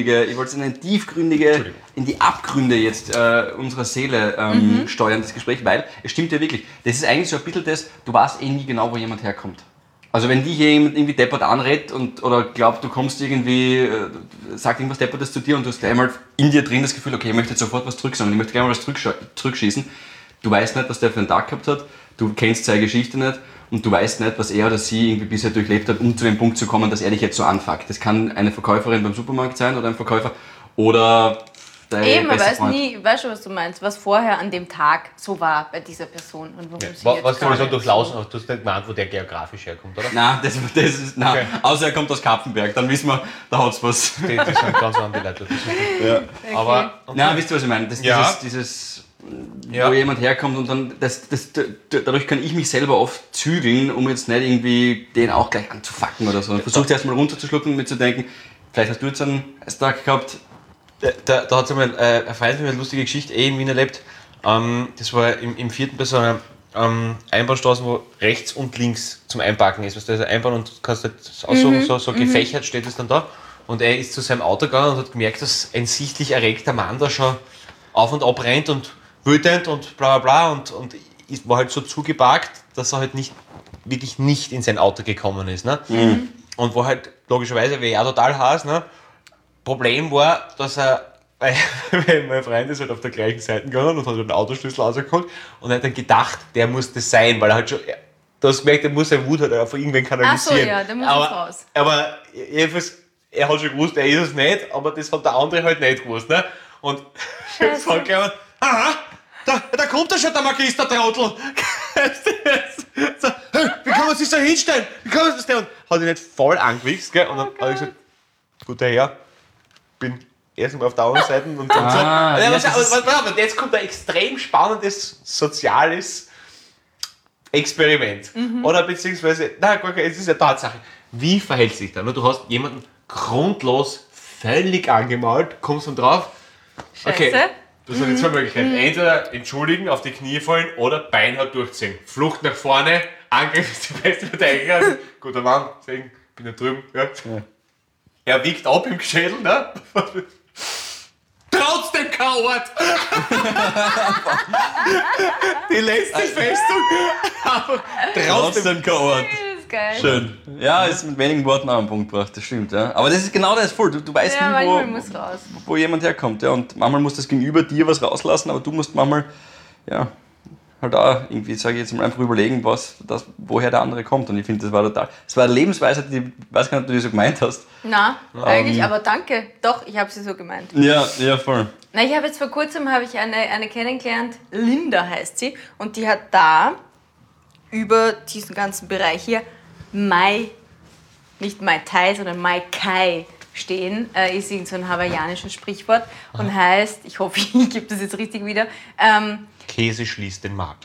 die Abgründe jetzt unserer Seele steuern, das Gespräch, weil es stimmt ja wirklich. Das ist eigentlich so ein bisschen das, du weißt nie genau, wo jemand herkommt. Also wenn dich jemand irgendwie deppert anredet oder glaubt, du kommst irgendwie, sagt irgendwas Deppertes zu dir und du hast gleich mal in dir drin das Gefühl, okay, ich möchte jetzt sofort was zurücksagen, ich möchte gleich mal was zurückschießen. Du weißt nicht, was der für einen Tag gehabt hat, du kennst seine Geschichte nicht und du weißt nicht, was er oder sie irgendwie bisher durchlebt hat, um zu dem Punkt zu kommen, dass er dich jetzt so anfuckt. Das kann eine Verkäuferin beim Supermarkt sein oder ein Verkäufer oder Eben, man weiß nie, ich weiß schon, was du meinst, was vorher an dem Tag so war bei dieser Person und warum sie jetzt Was du so gerade durchlaufen hast, du hast nicht gemeint, wo der geografisch herkommt, oder? Nein, das ist Okay. außer er kommt aus Kapfenberg, dann wissen wir, da hat's was. Die sind ganz andere Leute. Okay. Aber Nein, wisst ihr, was ich meine? Ja. Wo jemand herkommt und dann, dadurch kann ich mich selber oft zügeln, um jetzt nicht irgendwie den auch gleich anzufacken oder so. Versucht erstmal runterzuschlucken und mir zu denken, vielleicht hast du jetzt einen Tag gehabt. Da hat es einmal ein Freund von mir eine lustige Geschichte in Wien erlebt. Das war im 4. bei so einer Einbahnstraße, wo rechts und links zum Einparken ist. Da ist ein Einbahn und du kannst nicht aussuchen, so gefächert steht es dann da. Und er ist zu seinem Auto gegangen und hat gemerkt, dass ein sichtlich erregter Mann da schon auf und ab rennt und wütend und bla bla bla und war halt so zugeparkt, dass er halt wirklich nicht in sein Auto gekommen ist. Ne? Und war halt logischerweise, wie er total heiß, ne? Problem war, dass weil mein Freund ist halt auf der gleichen Seite gegangen und hat den Autoschlüssel rausgeholt und er hat dann gedacht, der muss das sein, weil er halt schon, du hast gemerkt, er muss seine Wut halt von irgendwen kanalisieren. Ach so, ja, der muss jetzt raus. Aber jedenfalls, er hat schon gewusst, er ist es nicht, aber das hat der andere halt nicht gewusst. Ne? Und jetzt fängt er an, aha, da kommt er schon, der Magister-Trottel. So, hey, wie kann man sich so hinstellen? Wie kann man das denn? Und hat ihn nicht voll angewichst, gell? Und dann hat er gesagt, guter Herr, bin erstmal auf der anderen Seite und so. Aber jetzt kommt ein extrem spannendes soziales Experiment. Oder beziehungsweise, nein, es ist eine Tatsache. Wie verhält sich da? Du hast jemanden grundlos völlig angemalt, kommst dann drauf. Okay, das sind jetzt zwei Möglichkeiten. Entweder entschuldigen, auf die Knie fallen oder beinhart durchziehen. Flucht nach vorne, Angriff ist die beste Verteidigung. Guter Mann, deswegen bin ich drüben. Ja. Er wiegt ab im Schädel, ne? Trotzdem Coward! Die letzte Festung. Aber Trotzdem Coward. Das ist geil. Schön. Ja, ist mit wenigen Worten auf den Punkt gebracht, das stimmt. Ja. Aber das ist genau das voll. Du weißt Ja, nie, manchmal muss raus. wo jemand herkommt. Ja. Und manchmal muss das Gegenüber dir was rauslassen, aber du musst manchmal halt auch irgendwie, sage ich jetzt mal, einfach überlegen, woher der andere kommt. Und ich finde, das war eine Lebensweise, die, ich weiß gar nicht, ob du die so gemeint hast. Na, eigentlich, aber danke. Doch, ich habe sie so gemeint. Ja, voll. Na, ich habe jetzt vor kurzem eine kennengelernt, Linda heißt sie, und die hat da über diesen ganzen Bereich hier nicht Mai Tai, sondern Mai Kai stehen, ist irgend so ein hawaiianisches Sprichwort und heißt, ich hoffe, ich gebe das jetzt richtig wieder, Käse schließt den Magen.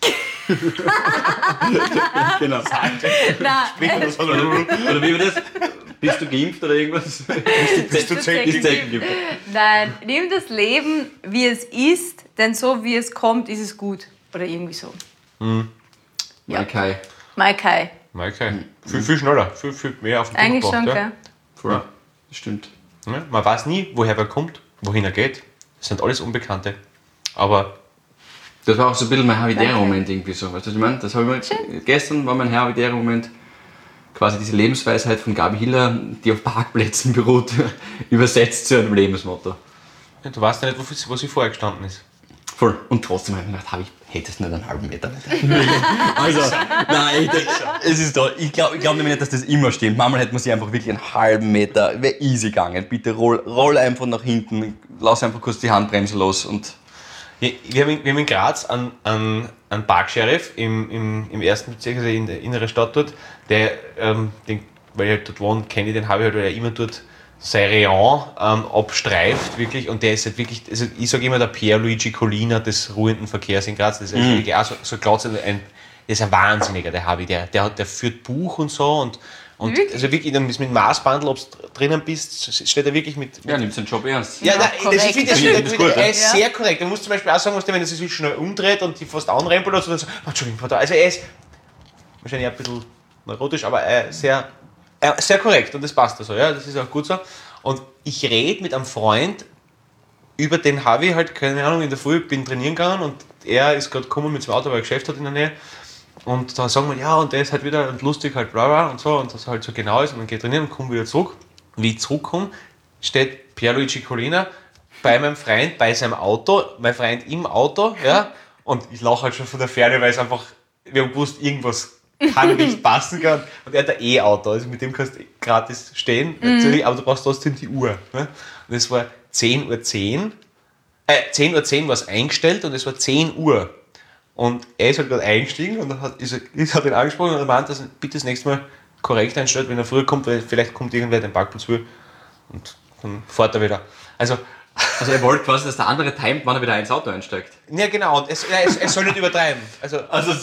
Genau. na, Oder wie war das? Bist du geimpft oder irgendwas? Bist du Zecken Nein, nimm das Leben, wie es ist, denn so wie es kommt, ist es gut. Oder irgendwie so. Ja. Okay. Mai Kai. Okay. Viel schneller, viel mehr auf den Punkt Eigentlich schon, gebracht, gell? Voll. Das stimmt. Ja, man weiß nie, woher wer kommt, wohin er geht. Das sind alles Unbekannte. Aber Das war auch so ein bisschen mein Havidere-Moment irgendwie so. Weißt du, was ich meine? Das habe ich gestern war mein Havidere-Moment, quasi diese Lebensweisheit von Gabi Hiller, die auf Parkplätzen beruht, übersetzt zu einem Lebensmotto. ja, du weißt ja nicht, wo sie vorher gestanden ist. Voll. Und trotzdem habe ich gedacht, hättest du nicht einen halben Meter nicht. Also, nein, es ist da. Ich glaube nämlich nicht, dass das immer stimmt. Manchmal hätte man sich einfach wirklich einen halben Meter, wäre easy gegangen. Bitte roll einfach nach hinten, lass einfach kurz die Handbremse los und. Wir haben in Graz einen Parksheriff im ersten Bezirk, also in der inneren Stadt dort, der, weil ich halt dort wohne, kenne ich den, habe ich halt, weil er immer dort Rayon abstreift, wirklich, und der ist halt wirklich, also ich sage immer der Pierluigi Collina des ruhenden Verkehrs in Graz, das ist wirklich auch so Glatze, der ist ein Wahnsinniger, der Harvey, der führt Buch und so und also wirklich, dann ist mit Maßbandel, ob du drinnen bist, steht er wirklich mit Ja, nimmt seinen Job ernst. ja, nein, das ist gut, er ist sehr korrekt. Du musst zum Beispiel auch sagen, wenn er sich schnell umdreht und die fast anrempelt oder so, dann so, Entschuldigung, Vater. Also er ist wahrscheinlich ein bisschen neurotisch, aber sehr korrekt und das passt also, ja, das ist auch gut so. Und ich rede mit einem Freund über den Harvey, halt, keine Ahnung, in der Früh, bin trainieren gegangen und er ist gerade gekommen mit dem Auto, weil er ein Geschäft hat in der Nähe. Und da sagen wir, ja, und der ist halt wieder und lustig, halt bla bla und so, und das halt so genau ist, und dann geht trainieren und kommt wieder zurück. Wie ich zurückkomme, steht Pierluigi Collina bei meinem Freund, bei seinem Auto, mein Freund im Auto, ja, und ich lache halt schon von der Ferne, weil es einfach, wir haben gewusst, irgendwas kann nicht passen kann, und er hat ein E-Auto, also mit dem kannst du gratis stehen, natürlich, aber du brauchst trotzdem die Uhr. Ne? Und es war 10:10 Uhr, 10:10 Uhr war es eingestellt und es war 10 Uhr. Und er ist halt gerade eingestiegen und hat ihn angesprochen und er meint, dass er bitte das nächste Mal korrekt einstellt, wenn er früher kommt, weil vielleicht kommt irgendwer den Parkplatz früh und dann fährt er wieder. Also er wollte quasi, dass der andere timet, wann er wieder ins Auto einsteigt. ja genau, und er soll nicht übertreiben. Also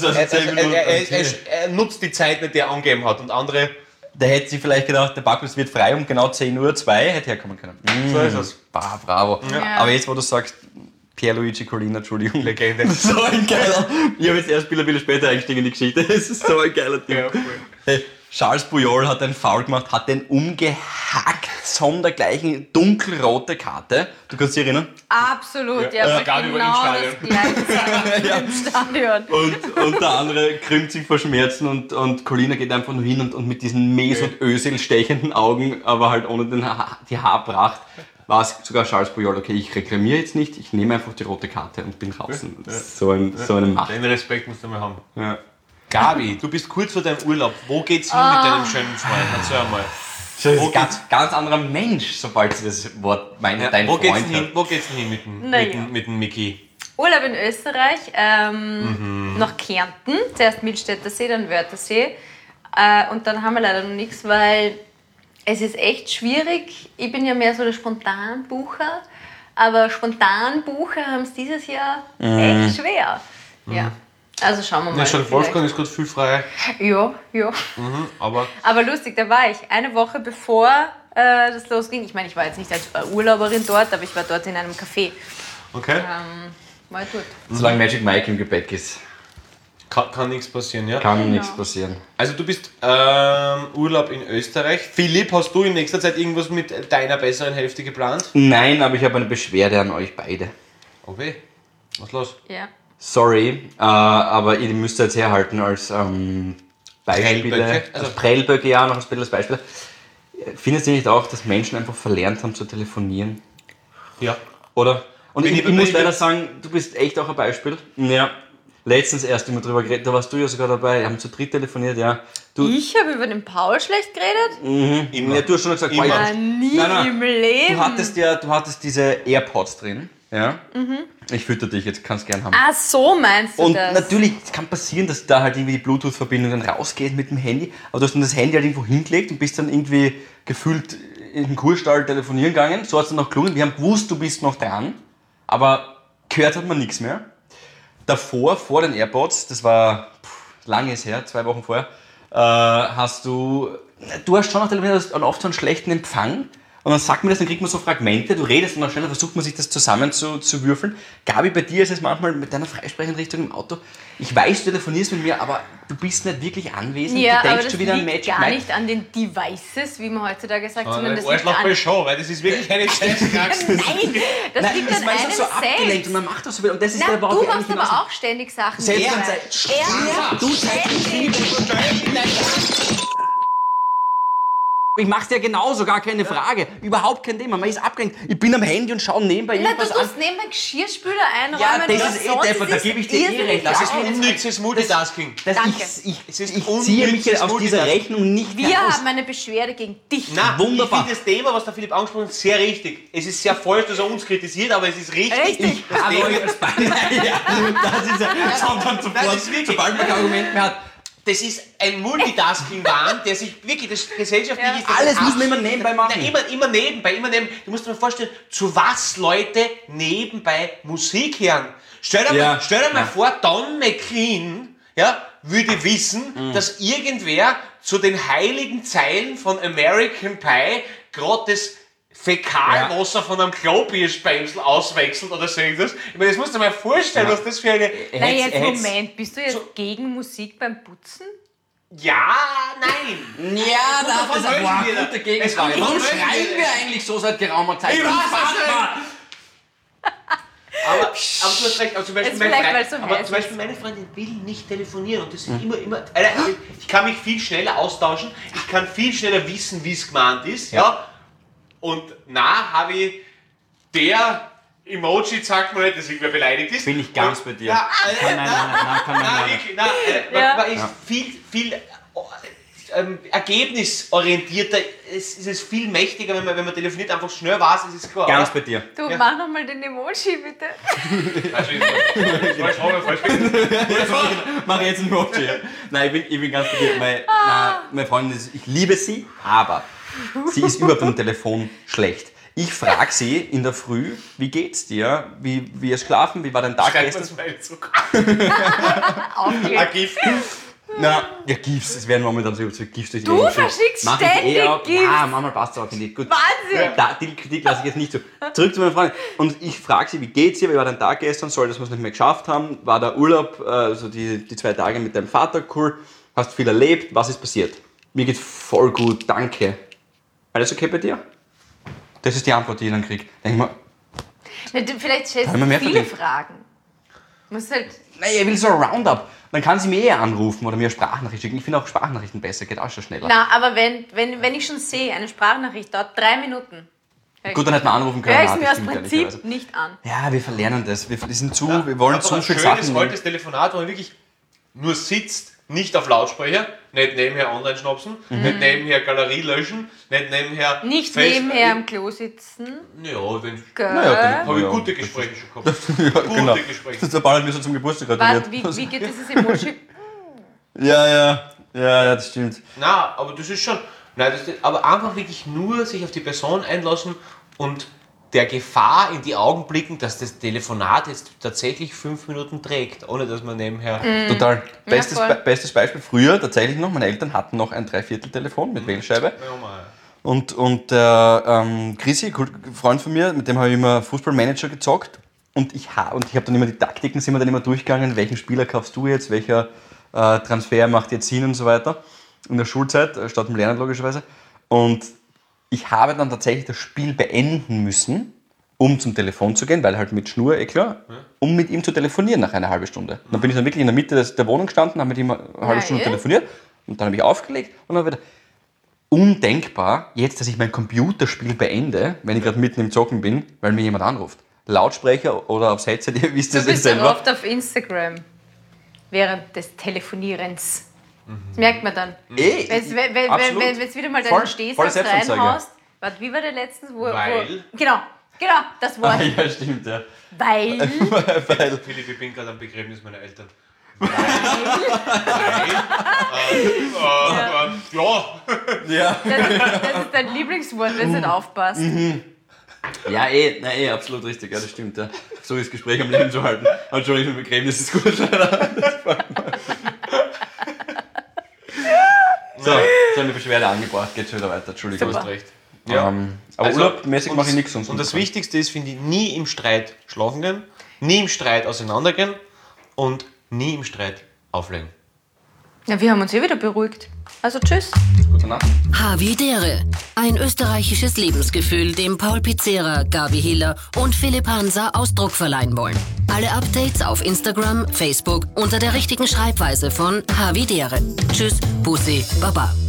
er nutzt die Zeit nicht, die er angegeben hat, und andere... Der hätte sich vielleicht gedacht, der Parkplatz wird frei um genau 10:02 Uhr, hätte herkommen können. So ist es. Bravo. Ja. Aber jetzt, wo du sagst, Pierluigi Collina, Entschuldigung. Legende. So ein geiler. Ich habe jetzt erst ein bisschen später eingestiegen in die Geschichte. Das ist so ein geiler Typ. Ja, cool. Hey, Charles Puyol hat einen Foul gemacht, hat den umgehackt, sondergleichen dunkelrote Karte. Du kannst dich erinnern? Absolut, ja, aber Gabi genau war das Gleiche im Stadion. Und der andere krümmt sich vor Schmerzen und Collina geht einfach nur hin und mit diesen Mesut Özil stechenden Augen, aber halt ohne die Haarpracht, war es sogar Charles Puyol. Okay, ich reklamiere jetzt nicht, ich nehme einfach die rote Karte und bin draußen. Ja. So eine Macht. Den Respekt musst du mal haben. Ja. Gabi, du bist kurz vor deinem Urlaub. Wo geht's hin mit deinem schönen Freund? Erzähl mal. Das ist ein ganz anderer Mensch, sobald sie das Wort meinen, dein Wo Freund geht's denn hin? hat. Wo geht's denn hin mit dem Micky? Urlaub in Österreich, nach Kärnten, zuerst Milstädter See, dann Wörthersee. Und dann haben wir leider noch nichts, weil es ist echt schwierig. Ich bin ja mehr so der Spontanbucher, aber Spontanbucher haben es dieses Jahr echt schwer. Ja. Also schauen wir mal. Ja, schon vielleicht. Wolfgang ist gerade viel frei. Ja. Aber Lustig, da war ich eine Woche bevor das losging. Ich meine, ich war jetzt nicht als Urlauberin dort, aber ich war dort in einem Café. okay. War gut. Solange Magic Mike im Gepäck ist, Kann nichts passieren, ja? kann nichts passieren. Also du bist Urlaub in Österreich. Philipp, hast du in nächster Zeit irgendwas mit deiner besseren Hälfte geplant? Nein, aber ich habe eine Beschwerde an euch beide. Oh weh. Was ist los? Ja. Sorry, aber ihr müsst jetzt herhalten als Beispiele. Prellböcke? Also Prellböcke, ja, noch ein bisschen als Beispiel. Findest du nicht auch, dass Menschen einfach verlernt haben zu telefonieren? Ja. Oder? Und Bin ich ich- muss bin- leider sagen, du bist echt auch ein Beispiel. Ja. Letztens erst immer drüber geredet, da warst du ja sogar dabei, wir haben zu dritt telefoniert, ja. Du, Ich habe über den Paul schlecht geredet? ja, du hast schon gesagt, Immer. boah, Nie Nein. im Leben. du hattest diese AirPods drin, ja. Ich fütter dich, jetzt kannst du gern haben. Ah, so meinst du Und das? natürlich, es kann passieren, dass da halt irgendwie die Bluetooth-Verbindung dann rausgeht mit dem Handy, aber du hast dann das Handy halt irgendwo hingelegt und bist dann irgendwie gefühlt in den Kurstall telefonieren gegangen. So hat es dann noch gelungen. Wir haben gewusst, du bist noch dran, aber gehört hat man nichts mehr. Davor, vor den AirPods, das war lange ist her, 2 Wochen vorher, hast du hast schon noch telefoniert, und oft so einen schlechten Empfang. Und dann sagt man das, dann kriegt man so Fragmente, du redest und dann schnell versucht man sich das zusammen zu würfeln. Gabi, bei dir ist es manchmal mit deiner Freisprecheinrichtung im Auto. Ich weiß, du telefonierst mit mir, aber du bist nicht wirklich anwesend. ja, du aber denkst das schon wieder an liegt Magic gar Mike. nicht an den Devices, wie man heutzutage sagt, sondern das liegt Arschloch an... bei Show, weil das ist wirklich eine Scheißkrax. Nein, das Nein, liegt das an war einem so abgelenkt und selbst. man macht das so wieder. Und das ist Na, der, worauf du ich machst eigentlich aber hinaus auch ständig Sachen. Selbst Ja. an Ich mach's ja genauso, gar keine Frage. Überhaupt kein Thema. Man ist abgelenkt. Ich bin am Handy und schaue nebenbei Na, du irgendwas an. tust neben den Geschirrspüler einräumen. Ja, das oder ist sonst. deppert, da ist gebe ich dir irrsinnig recht. Das ist geil. unnützes Multitasking. Danke. Ich Es ist ziehe mich unnützes jetzt auf diese Multitasking. Rechnung nicht Wir heraus. haben eine Beschwerde gegen dich. Nein, Wunderbar. ich finde das Thema, was der Philipp angesprochen hat, sehr richtig. Es ist sehr falsch, dass er uns kritisiert, aber es ist richtig. Richtig. Das Aber Thema, euch als Beine, ja, das ist ja, sondern Nein, das ist wirklich- sobald man kein Argument mehr hat. Das ist ein Multitasking-Wahn, der sich wirklich, das gesellschaftlich ist. Das Alles ist muss man immer nebenbei machen. Immer nebenbei. Du musst dir mal vorstellen, zu was Leute nebenbei Musik hören. Stell dir mal vor, Don McLean würde wissen, dass irgendwer zu den heiligen Zeilen von American Pie gerade das Fäkalwasser von einem Klobierspensel auswechselt oder so irgendwas. Ich meine, das musst du dir mal vorstellen, was das für eine... Na jetzt, Moment, bist du jetzt gegen Musik beim Putzen? Ja, nein. Ja, da Wovon das wollen wir gute Gegenfrage. Warum schreiben wir eigentlich so seit geraumer Zeit? Ich weiß aber du hast recht, aber zum Beispiel, meine Freundin will nicht telefonieren und das sind immer ich kann mich viel schneller austauschen, ich kann viel schneller wissen, wie es gemeint ist, und habe ich der Emoji sagt man nicht, dass irgendwer beleidigt ist. Bin ich ganz bei dir. Nein, viel ergebnisorientierter, es ist viel mächtiger, wenn man telefoniert, einfach schnell weiß, es ist klar. Ganz bei dir. Du, mach nochmal den Emoji, bitte. Mach jetzt ein Emoji. Nein, ich bin ganz bei dir. Meine Freundin ist, ich liebe sie, aber sie ist überhaupt am Telefon schlecht. Ich frage sie in der Früh, wie geht's dir? Wie hast du geschlafen? Wie war dein Tag gestern? GIF. GIFs, es werden momentan so GIFs durch die Du verschickst ständig GIFs. Ja, manchmal passt es auch nicht. Gut. Wahnsinn! Die Kritik lasse ich jetzt nicht so. Zurück zu meiner Freundin. Und ich frage sie, wie geht's dir? Wie war dein Tag gestern? Soll das, was wir nicht mehr geschafft haben? War der Urlaub, also die 2 Tage mit deinem Vater cool? Hast du viel erlebt? Was ist passiert? Mir geht's voll gut, danke. Alles okay bei dir? Das ist die Antwort, die ich dann kriege. Denk ich Vielleicht stellst du viele Fragen. Muss halt... Nein, ich will so ein Roundup. Dann kann sie mir anrufen oder mir eine Sprachnachricht schicken. Ich finde auch Sprachnachrichten besser, geht auch schon schneller. Na, aber wenn ich schon sehe, eine Sprachnachricht dauert 3 Minuten. Gut, dann hätten wir anrufen können. Hör ich es mir aus Prinzip nicht an. Ja, wir verlernen das. Wir wollen zu viel Sachen. Ein schönes altes Telefonat, wo man wirklich nur sitzt, nicht auf Lautsprecher, nicht nebenher online schnapsen, nicht nebenher Galerie löschen, nicht nebenher... Nicht nebenher am Klo sitzen. Ja, Dann habe ich gute Gespräche schon gehabt. Gute Gespräche. Das ist der Ball, mir so zum Geburtstag gratuliert. Wie geht dieses Emoji? Ja, das stimmt. Na, aber das ist schon... aber einfach wirklich nur sich auf die Person einlassen und der Gefahr in die Augen blicken, dass das Telefonat jetzt tatsächlich 5 Minuten trägt, ohne dass man nebenher... Total. Bestes Beispiel, früher tatsächlich noch, meine Eltern hatten noch ein 3/4-Telefon mit Wählscheibe. Und der Chrissy, Freund von mir, mit dem habe ich immer Fußballmanager gezockt. Und ich habe dann immer die Taktiken, sind wir dann immer durchgegangen, welchen Spieler kaufst du jetzt, welcher Transfer macht jetzt Sinn und so weiter. In der Schulzeit, statt dem Lernen logischerweise. Und ich habe dann tatsächlich das Spiel beenden müssen, um zum Telefon zu gehen, weil halt mit Schnur, klar, um mit ihm zu telefonieren nach einer halben Stunde. Dann bin ich dann wirklich in der Mitte der Wohnung gestanden, habe mit ihm eine halbe Stunde telefoniert und dann habe ich aufgelegt und dann wieder... Undenkbar, jetzt, dass ich mein Computerspiel beende, wenn ich gerade mitten im Zocken bin, weil mir jemand anruft. Lautsprecher oder aufs Headset, ihr wisst es bist selber. oft auf Instagram während des Telefonierens. Das merkt man dann. Wenn du wieder mal deinen Stehsatz reinhaust. Warte, wie war der letztens? Genau, das Wort. Ja, stimmt, ja. Weil. Philipp, ich bin gerade am Begräbnis meiner Eltern. Ja. Das ist dein Lieblingswort, wenn du nicht aufpasst. Ja, absolut richtig, ja, das stimmt. Ja. So ist das Gespräch am Leben zu halten. Entschuldigung, ein Begräbnis ist gut. So, jetzt haben wir Beschwerde angebracht, geht schon wieder weiter, Entschuldigung. Du hast recht. Ja. Aber Also, urlaubmäßig mache ich nichts sonst. Und das Wichtigste ist, finde ich, nie im Streit schlafen gehen, nie im Streit auseinandergehen und nie im Streit auflegen. Ja, wir haben uns wieder beruhigt. Also tschüss. Gute Nacht. Havidere. Ein österreichisches Lebensgefühl, dem Paul Pizzera, Gabi Hiller und Philipp Hansa Ausdruck verleihen wollen. Alle Updates auf Instagram, Facebook unter der richtigen Schreibweise von Havidere. Tschüss, Bussi, Baba.